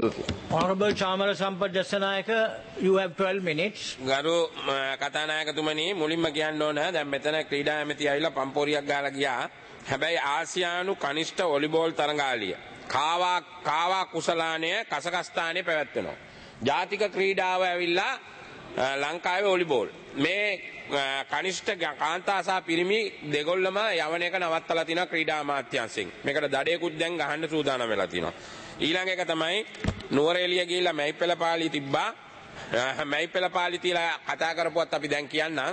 Honorable Chamara Sampath Dassanayaka, you have 12 minutes. ගරු කතානායකතුමනි මුලින්ම කියන්න ඕන දැන් මෙතන ක්‍රීඩා ඇමති ඇවිල්ලා පම්පෝරියක් ගාලා ගියා. හැබැයි ආසියානු කනිෂ්ඨ වොලිබෝල් තරඟාලිය කාවා කුසලානය කසකස්ථානයේ පැවැත්වෙනවා. ජාතික ක්‍රීඩාව ඇවිල්ලා ලංකාවේ වොලිබෝල් මේ කනිෂ්ඨ කාන්තා සහ පිරිමි දෙගොල්ලම යවන එක නවත්තලා තිනවා ක්‍රීඩා අමාත්‍යාංශයෙන්. මේකට දඩේකුත් දැන් ගහන්න සූදානම් වෙලා තිනවා. ඊළඟ එක තමයි නුවරඑළිය ගිහිල්ලා මැයිපෙළපාලි තිබ්බා. මැයිපෙළපාලි තියලා කතා කරපුවත් අපි දැන් කියන්නම්.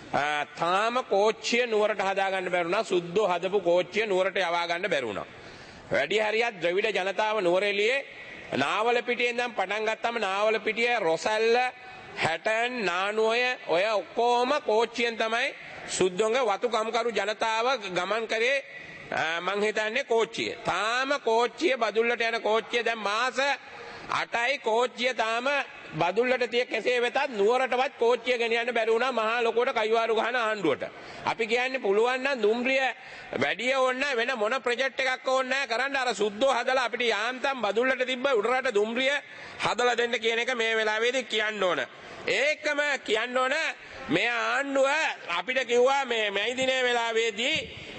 තාම කෝච්චිය නුවරට හදාගන්න බැරුණා. සුද්ධෝ හදපු කෝච්චිය නුවරට යවා ගන්න බැරුණා. වැඩි හරියක් ද්‍රවිඩ ජනතාව නුවරඑළියේ නාවලපිටියෙන් දැන් පටන් ගත්තම නාවලපිටිය රොසැල්ල හැටන් නානුවය ඔය ඔක්කොම කෝච්චියෙන් තමයි සුද්ධෝංග වතු කම්කරු ජනතාව ගමන් කරේ. මං හිතන්නේ කෝච්චිය. තාම කෝච්චිය බදුල්ලට යන කෝච්චිය දැන් මාස 8යි කෝච්චිය තාම බදුල්ලට තිය කෙසේ වෙතත් නුවරටවත් කෝච්චිය ගෙනියන්න බැරි වුණා මහා ලොකුවට කයිවාරු ගහන ආණ්ඩුවට. අපි කියන්නේ පුළුවන් නම් දුම්රිය වැඩි ඕන්න වෙන මොන ප්‍රොජෙක්ට් එකක් ඕන්න නැහැ කරන්න අර සුද්ධෝ හදලා අපිට යාන්තම් බදුල්ලට තිබ්බ උඩරට දුම්රිය හදලා දෙන්න කියන එක මේ වෙලාවේදී කියන්න ඕන. ඒකම කියන්න ඕන මේ ආණ්ඩුව අපිට කිව්වා මේ මැයි දිනේ වෙලාවේදී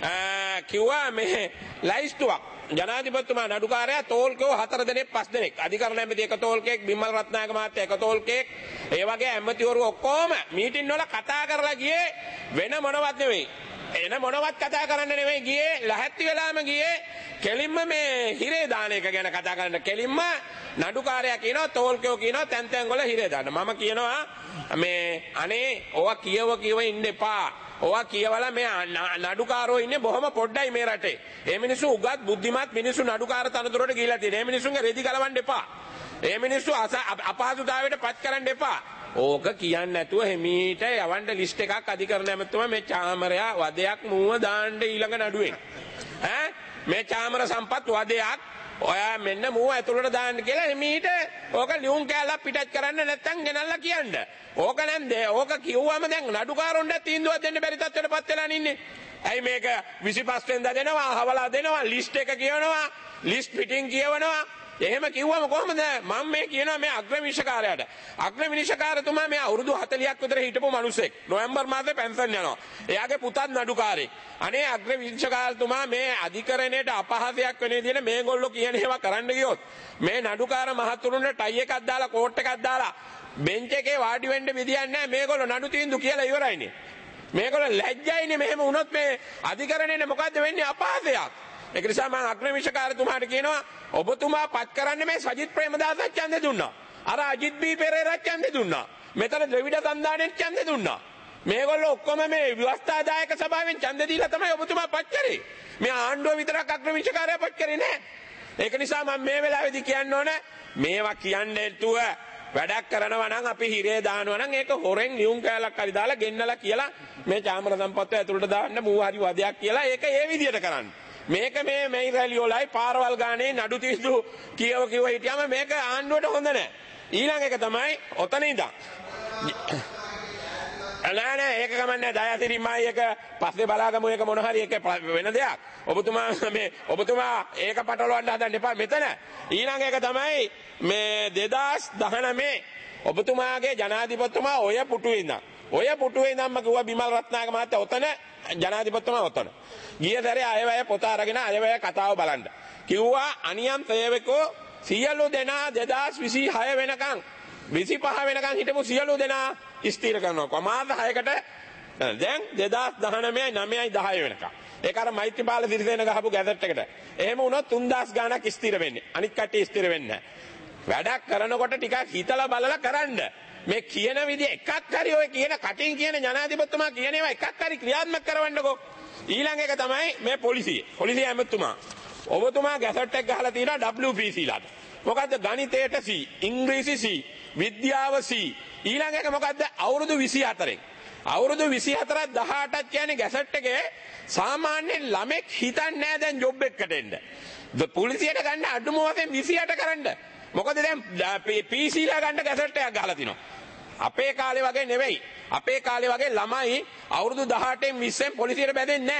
කිව්වා මේ ලයිස්තුවක් ජනාධිපතිතුමා නඩුකාරයා තෝල්කෝ 4 දෙනෙක් 5 දෙනෙක් අධිකරණ ඇමති එක තෝල්කෙක් බිම්මල් රත්නායක මහත්තයා එක තෝල්කෙක් ඒ වගේ ඇමතිවරු ඔක්කොම මීටින් වල කතා කරලා ගියේ වෙන මොනවත් නෙවෙයි එන මොනවත් කතා කරන්න නෙවෙයි ගියේ ලැහැත්ති වෙලාම ගියේ කෙලින්ම මේ හිරේ දාන එක ගැන කතා කරන්න කෙලින්ම නඩුකාරයා කියනවා තෝල්කෝ කියනවා තැන් තැන් වල හිරේ දාන්න මම කියනවා මේ අනේ ඔවා කියව ඉන්න එපා ඔවා කියවලා මේ නඩුකාරෝ ඉන්නේ බොහොම පොඩ්ඩයි මේ රටේ. මේ මිනිස්සු උගත් බුද්ධිමත් මිනිස්සු නඩුකාර තනතුරට ගිහිලා තියෙනවා. මේ මිනිස්සුන්ගේ රෙදි ගලවන්න එපා. මේ මිනිස්සු අපහසුතාවයට පත් කරන්න එපා. ඕක කියන්නේ නැතුව හිමීට යවන්න ලිස්ට් එකක් අධිකරණ ඇමතුමා මේ චාමරයා වදයක් මුව දාන්න ඊළඟ නඩුවෙන්. මේ චාමර සම්පත් වදයක් ඔයා මෙන්න මුව ඇතුළට දාන්න කියලා හිමීට ඕක ලියුම් කැලක් පිටත් කරන්න නැත්තම් ගෙනල්ලා කියන්න. ඕක නැන්ද ඕක කිව්වම දැන් නඩුකාරොන්ට තීන්දුවක් දෙන්න බැරි තත්ත්වයටපත් වෙලා ඉන්නේ. ඇයි මේක 25 වෙනිදා දෙනවා හවලා දෙනවා ලිස්ට් එක කියවනවා ලිස්ට් පිටින් කියවනවා එහෙම කිව්වම කොහොමද මම මේ කියනවා මේ අග්‍රවිනිශ්චයකාරයාට අග්‍රවිනිශ්චයකාරතුමා මේ අවුරුදු 40ක් විතර හිටපු මිනිසෙක් නොවැම්බර් මාසේ පෙන්ෂන් යනවා එයාගේ පුතත් නඩුකාරයෙක් අනේ අග්‍රවිනිශ්චයකාරතුමා මේ අධිකරණයට අපහාසයක් වෙන විදිහට මේගොල්ලෝ කියන ඒවා කරන්න ගියොත් මේ නඩුකාර මහතුරුන්ට ටයි එකක් දාලා කෝට් එකක් දාලා බෙන්ච් එකේ වාඩි වෙන්න විදියක් නැහැ මේගොල්ලෝ නඩු තීන්දුව කියලා ඉවරයිනේ මේගොල්ලෝ ලැජ්ජයිනේ මෙහෙම වුණොත් මේ අධිකරණයේ මොකද්ද වෙන්නේ අපහාසයක් ඒක නිසා මම අග්‍රවිනිශ්චයකාරතුමාට කියනවා ඔබතුමා පත් කරන්න මේ සජිත් ප්‍රේමදාසත් ඡන්දේ දුන්නා අර අජිත් බී පෙරේරාත් ඡන්දේ දුන්නා මෙතන ද්‍රවිඩ සන්ධානයෙන් ඡන්දේ දුන්නා මේගොල්ලෝ ඔක්කොම මේ ව්‍යවස්ථාදායක සභාවෙන් ඡන්දේ දීලා තමයි ඔබතුමා පත් කරේ මේ ආණ්ඩුව විතරක් අග්‍රවිනිශ්චයකාරයා පත් කරේ නෑ ඒක නිසා මම මේ වෙලාවේදී කියන්න ඕන මේවා කියන්නේ නැතුව වැඩක් කරනවා නම් අපි හිරේ දානවා නම් ඒක හොරෙන් ලියුම් කැලක් හරි දාලා ගෙන්නලා කියලා මේ චාමර සම්පත්ව ඇතුළට දාන්න මූ හරි වදයක් කියලා ඒක ඒ විදියට කරන්න මේක මේ මෙයි රැලි වලයි පාරවල් ගානේ නඩු තීන්දුව කියව හිටියම මේක ආණ්ඩුවට හොඳ නැහැ ඊළඟ එක තමයි ඔතන ඉඳන් නෑ ඒක කමන්නේ දයාසිරිමයි එක පස්සේ බලාගමු ඒක මොන හරි එක වෙන දෙයක් ඔබතුමා ඒක පටලවන්න හදන්න එපා මෙතන ඊළඟ එක තමයි මේ 2019 ඔබතුමාගේ ජනාධිපතිතුමා ඔය පුටුවේ ඉඳන්ම කිව්වා බිමල් රත්නායක මහත්තයා ඔතන ජනාධිපතිතුමා ඔතන ගිය සැරේ අයවැය පොත අරගෙන අයවැය කතාව බලන්න කිව්වා අනියම් සේවකෝ සියලු දෙනා 2026 වෙනකන් 25 වෙනකන් හිටපු සියලු දෙනා ස්ථිර කරනවා මාස 6කට දැන් 2019යි 9යි 10 වෙනකන් ඒක අර මෛත්‍රීපාල සිරිසේන ගහපු ගැසට් එකට එහෙම වුණොත් 3000 ගාණක් ස්ථිර වෙන්නේ අනිත් කට්ටිය ස්ථිර වෙන්නේ නැහැ වැඩක් කරනකොට ටිකක් හිතලා බලලා කරන්න මේ කියන විදිහ එකක් හරි ඔය කියන කටින් කියන ජනාධිපතිතුමා කියන ඒවා එකක් හරි ක්‍රියාත්මක කරවන්නකෝ ඊළඟ එක තමයි මේ පොලිසිය ඇමතුමා ඔබතුමා ගැසට් එක ගහලා තියෙනවා WPC ලාට මොකද්ද ගණිතයට C ඉංග්‍රීසි C විද්‍යාව C ඊළඟ එක මොකද්ද අවුරුදු 24න් අවුරුදු 24ක් 18ක් කියන්නේ ගැසට් එකේ සාමාන්‍ය ළමෙක් හිතන්නේ නැහැ දැන් ජොබ් එකකට එන්න පොලිසියට ගන්න අඩුම වශයෙන් 28 කරන්න මොකද දැන් PC ලා ගන්න ගැසට් එකක් ගහලා තිනවා අපේ කාලේ වගේ නෙවෙයි අපේ කාලේ වගේ ළමයි අවුරුදු 18න් 20න් පොලිසියට බැඳෙන්නේ නැහැ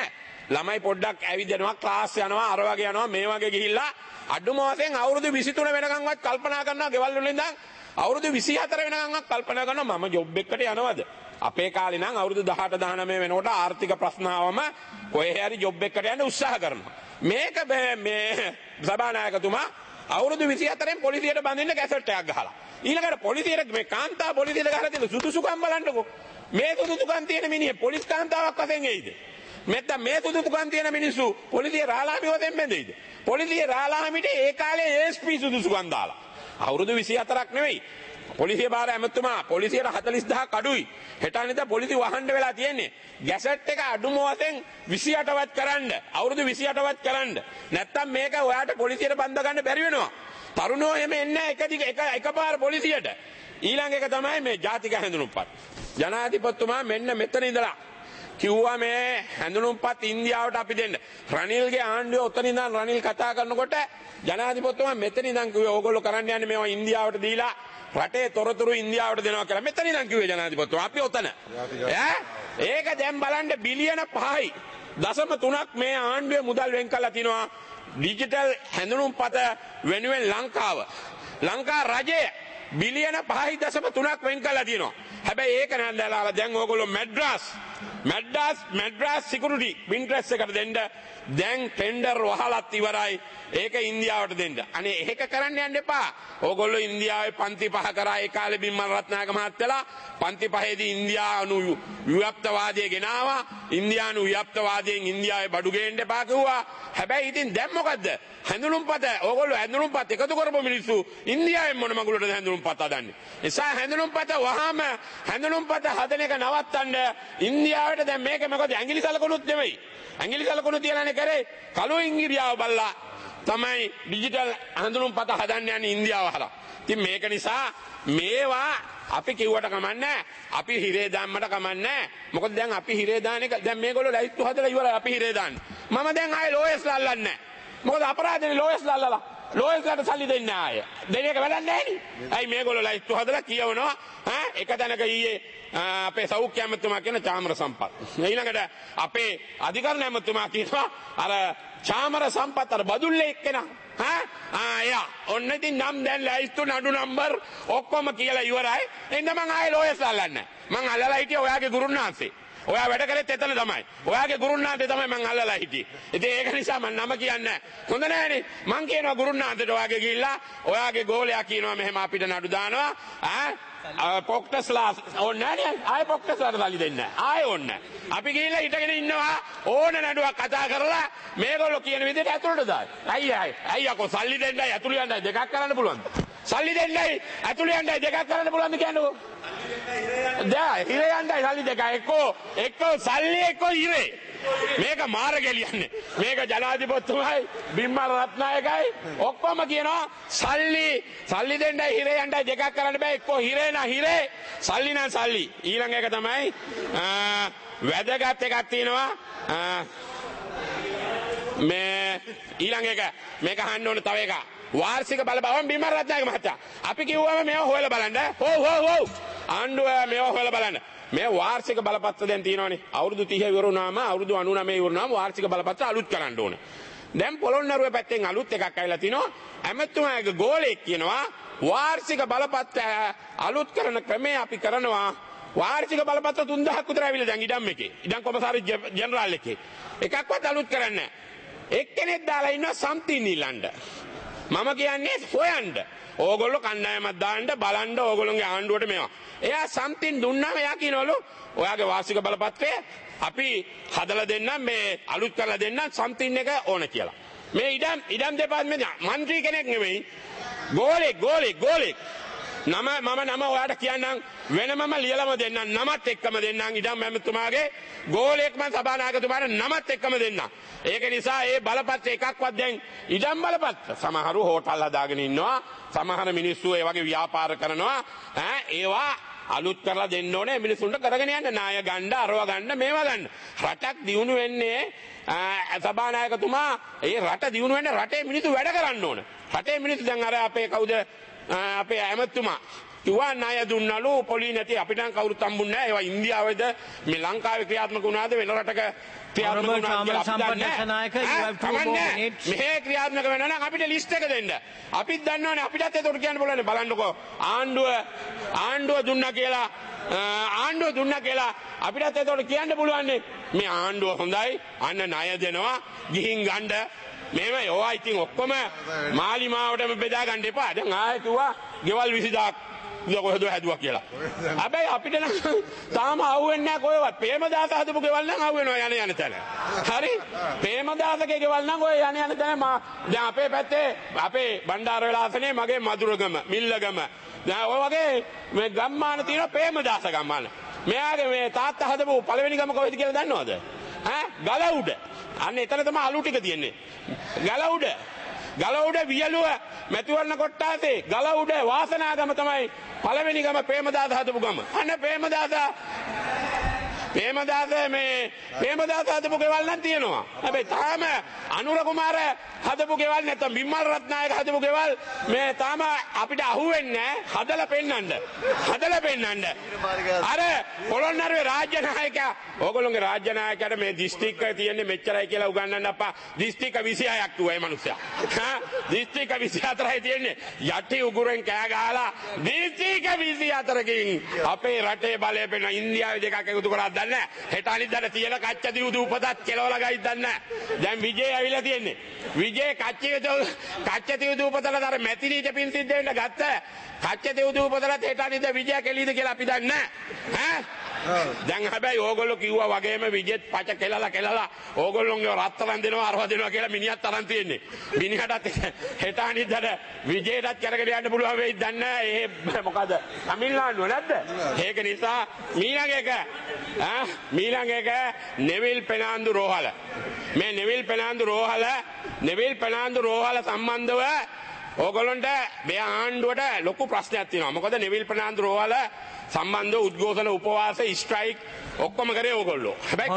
ළමයි පොඩ්ඩක් ඇවිදිනවා ක්ලාස් යනවා අර වගේ යනවා මේ වගේ ගිහිල්ලා අඩුම වශයෙන් අවුරුදු 23 වෙනකන්වත් කල්පනා කරනවා ගෙවල් වල ඉඳන් අවුරුදු 24 වෙනකන්වත් කල්පනා කරනවා මම ජොබ් එකකට යනවද අපේ කාලේ නම් අවුරුදු 18 19 වෙනකොට ආර්ථික ප්‍රශ්න ආවම කොහේ හරි ජොබ් එකකට යන්න උත්සාහ කරනවා මේක මේ සභානායකතුමා අවුරුදු 24න් පොලිසියට බඳින්න කැසට් එකක් ගහලා ඊළඟට පොලිසියට මේ කාන්තා පොලිසියට ගහලා තියෙන සුදුසුකම් බලන්නකෝ මේ සුදුසුකම් තියෙන මිනිහ පොලිස් කාන්තාවක් වශයෙන් එයිද නැත්නම් මේ සුදුසුකම් තියෙන මිනිස්සු පොලිසිය රාලාමි වශයෙන් බැඳෙයිද පොලිසිය රාලාමිට ඒ කාලේ ASP සුදුසුකම් දාලා අවුරුදු 24ක් නෙවෙයි පොලිසිය බාර ඇමතුමා පොලිසියට 40000ක් අඩුයි හෙට අනිද්දා පොලිසිය වහන්න වෙලා තියෙන්නේ ගැසට් එක අඩුම වශයෙන් 28වත් කරන්න අවුරුදු 28වත් කරන්න නැත්තම් මේක ඔයාට පොලිසියට බඳ ගන්න බැරි වෙනවා තරුණෝ එහෙම එන්නේ එකපාර පොලිසියට ඊළඟ එක තමයි මේ ජාතික හැඳුනුම්පත් ජනාධිපතිතුමා මෙන්න මෙතන ඉඳලා කිව්වා මේ හැඳුනුම්පත් ඉන්දියාවට අපි දෙන්න රනිල්ගේ ආණ්ඩුව ඔතන ඉඳන් රනිල් කතා කරනකොට ජනාධිපතිතුමා මෙතන ඉඳන් කිව්වේ ඕගොල්ලෝ කරන්න යන්නේ මේවා ඉන්දියාවට දීලා රටේ තොරතුරු ඉන්දියාවට දෙනවා කියලා මෙතන ඉඳන් කිව්වේ ජනාධිපතිතුමා අපි ඔතන ඒක දැන් බලන්න බිලියන 5යි 0.3ක් මේ ආණ්ඩුවේ මුදල් වෙන් කරලා තිනවා ඩිජිටල් හැඳුනුම්පත වෙනුවෙන් ලංකා රජය බිලියන 5යි 0.3ක් වෙන් කරලා තියෙනවා. හැබැයි ඒක නෑදලා දැන් ඕගොල්ලෝ මැඩ්‍රාස් සිකියුරිටි ඉන්ට්‍රස්ට් එකට දෙන්න දැන් ටෙන්ඩර් වහලත් ඉවරයි. ඒක ඉන්දියාවට දෙන්න. අනේ ඒක කරන්න යන්න එපා. ඕගොල්ලෝ ඉන්දියාවේ පන්ති 5 කරා ඒ කාලේ බිම්මල් රත්නායක මහත්තයලා පන්ති 5ේදී ඉන්දියානු ව්‍යාප්තවාදය ගෙනාවා. ඉන්දියානු ව්‍යාප්තවාදයෙන් ඉන්දියාවේ බඩු ගේන්න එපා කිව්වා. හැබැයි ඉතින් දැන් මොකද්ද? හැඳුනුම්පත ඕගොල්ලෝ හැඳුනුම්පත එකතු කරපු මිනිස්සු ඉන්දියාවෙන් මොන මගුලටද හැඳුනුම්පත හදන්නේ? නිසා හැඳුනුම්පත වහාම හැඳුනුම්පත හදන එක නවත්තන්න ඉන්දියාවට දැන් මේක මොකද ඇඟිලි සලකුණුත් නෙවෙයි. ඇඟිලි සලකුණු තියලානේ කරේ. කළු ඉංගිරියාව බල්ලා තමයි ඩිජිටල් හැඳුනුම්පත හදන්න යන්නේ ඉන්දියාව හරහා. ඉතින් මේක නිසා මේවා අපි කිව්වට කමන්නේ අපි හිරේ දාන්නට කමන්නේ මොකද දැන් අපි හිරේ දාන එක දැන් මේගොල්ලෝ ලයිස්තු හදලා ඉවරයි අපි හිරේ දාන්නේ මම දැන් ආයේ ලෝයස්ලා අල්ලන්නේ මොකද අපරාධනේ ලෝයස්ලා අල්ලලා ලෝයස්ලාට සල්ලි දෙන්නේ ආයේ දෙන එක වැඩක් නැහැ නේ අයි මේගොල්ලෝ ලයිස්තු හදලා කියවනවා එක තැනක ඊයේ අපේ සෞඛ්‍ය ඇමතුමා කියන චාමර සම්පත් ඊළඟට අපේ අධිකරණ ඇමතුමා කියනවා අර චාමර සම්පත් අර බදුල්ලේ එක්කෙනා එයා ඔන්න ඉතින් නම් දැන් ලයිස්තු නඩු නම්බර් ඔක්කොම කියලා ඉවරයි එන්න මං ආයේ ලෝයස් අල්ලන්නේ මං අල්ලලා හිටියේ ඔයාගේ ගුරුන්නාන්සේ ඔයා වැඩ කරෙත් එතන තමයි ඔයාගේ ගුරුන්නාන්සේ තමයි මං අල්ලලා හිටියේ ඉතින් ඒක නිසා මං නම කියන්නේ හොඳ නෑනේ මං කියනවා ගුරුන්නාන්සේට ඔයාගේ ගිහිල්ලා ඔයාගේ ගෝලයා කියනවා මෙහෙම අපිට නඩු දානවා පොක්ටස්ලා ඕනේ නෑනේ ආයේ පොක්ටස්ලාට සල්ලි දෙන්නේ ආයේ ඕනේ අපි ගිහිල්ලා හිටගෙන ඉන්නවා ඕන නඩුවක් කතා කරලා මේගොල්ලෝ කියන විදිහට ඇතුළට දායි අයියා අයියකෝ සල්ලි දෙන්නයි ඇතුළට යන්නයි දෙකක් කරන්න පුළුවන්ද සල්ලි දෙන්නයි ඇතුළට යන්නයි දෙකක් කරන්න පුළුවන්ද කියන්නකෝ දැන් හිරේ යන්නයි සල්ලි දෙක එක්කෝ සල්ලි එක්කෝ හිරේ මේක මාර ගෙලියන්නේ මේක ජනාධිපතිතුමයි බිම්මල් රත්නායකයි ඔක්කොම කියනවා සල්ලි දෙන්නයි හිරේ යන්නයි දෙකක් කරන්න බෑ එක්කෝ හිරේ නා හිරේ සල්ලි නා සල්ලි ඊළඟ එක තමයි වැදගත් එකක් තියෙනවා මේ ඊළඟ එක මේක අහන්න ඕන තව එකක් වාර්ෂික බලපෑම බිම්මල් රත්නායක මහත්තයා අපි කිව්වම මේව හොයලා බලන්න හොව් ආණ්ඩුව මේව හොයලා බලන්න මේ වාර්ෂික බලපත්‍ර දැන් තියෙනවානේ අවුරුදු 30 ඉවර වුණාම අවුරුදු 99 ඉවර වුණාම වාර්ෂික බලපත්‍ර අලුත් කරන්න ඕනේ දැන් පොළොන්නරුව පැත්තෙන් අලුත් එකක් ඇවිල්ලා තිනවා ඇමතුමාගේ ගෝලෙක් කියනවා වාර්ෂික බලපත්‍ර අලුත් කරන ක්‍රමය අපි කරනවා වාර්ෂික බලපත්‍ර 3000ක් විතර ඇවිල්ලා දැන් ඉඩම් එකේ ඉඩම් කොමසාරි ජෙනරාල් එකේ එකක්වත් අලුත් කරන්නේ නැහැ එක්කෙනෙක් දාලා ඉන්නවා සම්තින් නිලන්න මම කියන්නේ හොයන්න ඕගොල්ලෝ කණ්ඩායමක් දාන්න බලන්න ඕගොල්ලෝගේ ආණ්ඩුවට මේවා එයා සම්තින් දුන්නාම එයා කියනවලු ඔයාගේ වාර්ෂික බලපත්‍රය අපි හදලා දෙන්නම් මේ අලුත් කරලා දෙන්නම් සම්තින් එක ඕන කියලා මේ ඉඩම් දෙපාර්තමේන්තුවේ മന്ത്രി කෙනෙක් නෙවෙයි ගෝලෙක් නම ඔයාට කියන්නම් වෙනමම ලියලම දෙන්නම් නමත් එක්කම දෙන්නම් ඉඩම් ඇමතුමාගේ ගෝලෙක් මම සභානායකතුමාට නමත් එක්කම දෙන්නම් ඒක නිසා ඒ බලපත්‍ර එකක්වත් දැන් ඉඩම් බලපත්‍ර සමහරු හෝටල් හදාගෙන ඉන්නවා සමහර මිනිස්සු ඒ වගේ ව්‍යාපාර කරනවා ඒවා අලුත් කරලා දෙන්න ඕනේ මිනිස්සුන්ට කරගෙන යන්න ණය ගන්න අරව ගන්න මේවා ගන්න රටක් දියුණු වෙන්නේ සභානායකතුමා ඒ රට දියුණු වෙන්නේ රටේ මිනිස්සු වැඩ කරන්න ඕන රටේ මිනිස්සු දැන් අර අපේ කවුද අපේ ඇමතුමා කිව්වා ණය දුන්නලු පොලි නැති අපිට නම් කවුරුත් හම්බුන්නේ නැහැ. ඒවා ඉන්දියාවේද මේ ලංකාවේ ක්‍රියාත්මක වුණාද වෙන රටක ක්‍රියාත්මක වුණාද කියලා අපි දන්නේ නැහැ. මේ ක්‍රියාත්මක වෙනවා නම් අපිට ලිස්ට් එක දෙන්න. අපිත් දන්නවනේ අපිටත් ඒකට කියන්න බලන්න බලන්නකෝ ආණ්ඩුව දුන්නා කියලා අපිටත් ඒකට කියන්න පුළුවන් මේ ආණ්ඩුව හොඳයි අන්න ණය දෙනවා ගිහින් ගන්න මේව ඒවා ඉතින් ඔක්කොම මාලිමාවටම බෙදා ගන්න එපා. දැන් ආයෙ කිව්වා ගෙවල් 20000ක් කොහෙද හැදුවා කියලා. හැබැයි අපිට නම් තාම අහුවෙන්නේ නැහැ කොහෙවත්. ප්‍රේමදාස හදපු ගෙවල් නම් අහුවෙනවා යන තැන. හරි? ප්‍රේමදාසගේ ගෙවල් නම් ඔය යන තැන දැන් අපේ පැත්තේ අපේ බණ්ඩාර වෙලාසනේ මගේ මදුරගම, මිල්ලගම. දැන් ඔය වගේ මේ ගම්මාන තියෙනවා ප්‍රේමදාස ගම්මාන. මෙයාගේ මේ තාත්තා හදපු පළවෙනි ගම කොහෙද කියලා දන්නවද? ගල උඩ. අන්න එතන තමයි අලු ටික තියෙන්නේ. ගල උඩ වියලුව මැතිවරණ කොට්ටාසේ ගල උඩ වාසනාගම තමයි පළවෙනි ගම ප්‍රේමදාස හදපු ගම. අන්න ප්‍රේමදාස හදපු ගෙවල් නම් තියෙනවා. හැබැයි තාම අනුර කුමාර හදපු ගෙවල් නැත්නම් බිම්මල් රත්නායක හදපු ගෙවල් මේ තාම අපිට අහුවෙන්නේ නැහැ. හදලා පෙන්නන්න. අර පොළොන්නරුවේ රාජ්‍ය නායකයා ඕගොල්ලෝගේ රාජ්‍ය නායකයාට මේ දිස්ත්‍රික්කය තියෙන්නේ මෙච්චරයි කියලා උගන්වන්න අප්පා. දිස්ත්‍රික්ක 26ක් තුවා මේ මිනිස්සයා. දිස්ත්‍රික්ක 24යි තියෙන්නේ. යටි උගුරෙන් කෑ ගහලා දිස්ත්‍රික්ක 24කින් අපේ රටේ බලය පෙන්න ඉන්දියාවේ දෙකක් එකතු කරලා දන්නේ. හෙට අනිද්දාට තියෙන කච්චදී උදූපතත් කෙලවලා ගයිද දන්නේ. දැන් විජේ ඇවිල්ලා තියෙන්නේ. විජේ කච්චදී උදූපතට අර මැතිනීට පින් සිද්ධ වෙන්න ගත්ත. කච්චදී උදූපතට හෙට අනිද්දා විජය කෙලීද කියලා අපි දන්නේ නැහැ. දැන් හැබැයි ඕගොල්ලෝ කිව්වා වගේම විජෙත් පච කෙලලා ඕගොල්ලෝගේ රත්තරන් දෙනවා අරව දෙනවා කියලා මිනිහත් තරන් තියෙන්නේ. මිනිහටත් හෙට අනිද්දාට විජේටත් කරගෙන යන්න පුළුවන් වෙයිද දන්නේ නැහැ. ඒ මොකද තමිල්නාඩුව නැද්ද? ඒක නිසා මීළඟ එක නෙවිල් පෙනාන්දු රෝහල. මේ නෙවිල් පෙනාන්දු රෝහල සම්බන්ධව ඕගොල්ලන්ට මේ ආණ්ඩුවට ලොකු ප්‍රශ්නයක් තියෙනවා. මොකද නෙවිල් පෙනාන්දු රෝහල සම්බන්ධ උද්ඝෝෂණ උපවාස ස්ට්‍රයික් ඔක්කොම කරේ ඕගොල්ලෝ. හැබැයි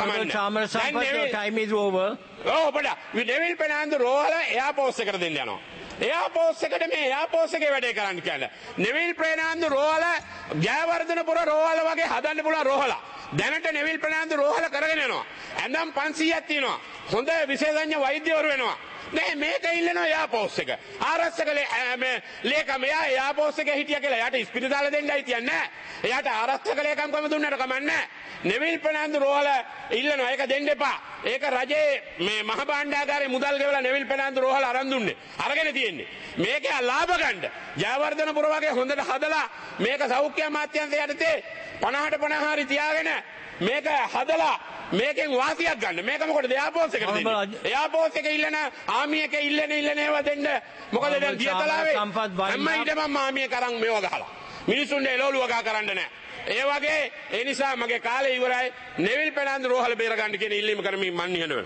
කමන්නේ. නෙවිල් පෙනාන්දු රෝහල එයාපෝස්ට් එකට දෙන්න යනවා. එයාපෝස්ට් එකට මේ එයාපෝස්ට් එකේ වැඩේ කරන්න කියලා. නෙවිල් පෙනාන්දු රෝහල ජයවර්ධනපුර රෝහල වගේ හදන්න පුළුවන් රෝහල. දැනට නෙවිල් පෙනාන්දු රෝහල කරගෙන යනවා. ඇඳම් 500ක් තියෙනවා. හොඳ විශේෂඥ වෛද්‍යවරු වෙනවා. නෑ මේක ඉල්ලනවා එයාපෝස්ට් එක. ආරක්ෂක ලේකම් එයා එයාපෝස්ට් එකේ හිටියා කියලා එයාට ඉස්පිරිතාල දෙන්නයි තියන්නේ නෑ. එයාට ආරක්ෂක ලේකම්කම දුන්නට කමන්නේ නෑ. නෙවිල් පෙනාන්දු රෝහල ඉල්ලනවා ඒක දෙන්න එපා. ඒක රජයේ මේ මහ භාණ්ඩාගාරේ මුදල් ගෙවලා නෙවිල් පෙනාන්දු රෝහල අරන් දුන්නේ. අරගෙන තියෙන්නේ. මේකේ ලාභ ගන්න. ජයවර්ධනපුර වගේ හොඳට හදලා මේක සෞඛ්‍ය අමාත්‍යාංශය යටතේ 50 හරි තියාගෙන මේක හදලා මේකෙන් වාසියක් ගන්න. මේක මොකටද එයාපෝස්ට් එකට දෙන්නේ? එයාපෝස්ට් එක ඉල්ලන ආමිය එක ඉල්ලන ඒවා දෙන්න. මොකද දැන් දියතලාවේ හැම ඉඩමම ආමිය කරන් මේව ගහලා. මිනිසුන්ට එළවලුව ගහ කරන්න නැහැ. ඒ වගේ ඒ නිසා මගේ කාලේ ඉවරයි. නෙවිල් පෙනාන්දු රෝහල බේර ගන්න කියන ඉල්ලීම කරමින් මන් නිහඬ වෙනවා.